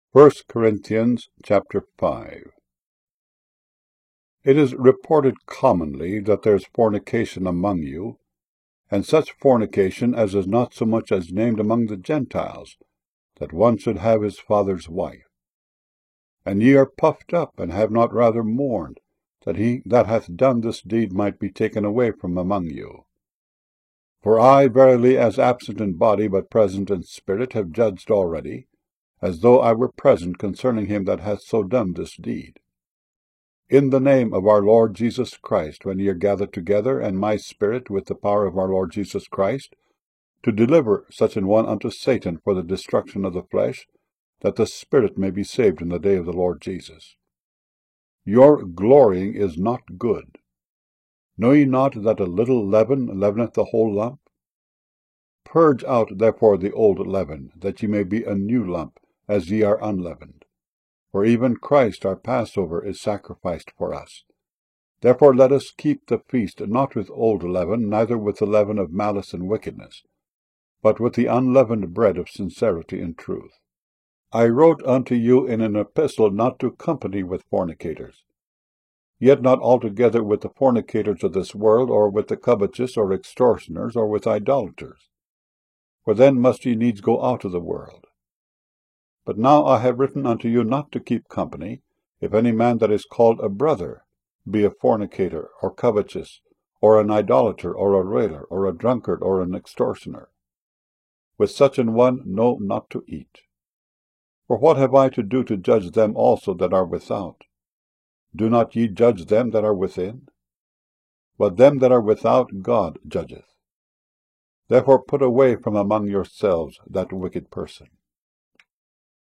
1 Corinthians chapter 5. It is reported commonly that there is fornication among you, and such fornication as is not so much as named among the Gentiles, that one should have his father's wife. And ye are puffed up, and have not rather mourned, that he that hath done this deed might be taken away from among you. For I verily, as absent in body but present in spirit, have judged already, as though I were present concerning him that hath so done this deed. In the name of our Lord Jesus Christ, when ye are gathered together, and my spirit, with the power of our Lord Jesus Christ, to deliver such an one unto Satan for the destruction of the flesh, that the spirit may be saved in the day of the Lord Jesus. Your glorying is not good. Know ye not that a little leaven leaveneth the whole lump? Purge out therefore the old leaven, that ye may be a new lump, as ye are unleavened. For even Christ our Passover is sacrificed for us. Therefore let us keep the feast not with old leaven, neither with the leaven of malice and wickedness, but with the unleavened bread of sincerity and truth. I wrote unto you in an epistle not to company with fornicators, yet not altogether with the fornicators of this world, or with the covetous, or extortioners, or with idolaters. For then must ye needs go out of the world. But now I have written unto you not to keep company, if any man that is called a brother be a fornicator, or covetous, or an idolater, or a railer, or a drunkard, or an extortioner. With such an one know not to eat. For what have I to do to judge them also that are without? Do not ye judge them that are within? But them that are without God judgeth. Therefore put away from among yourselves that wicked person.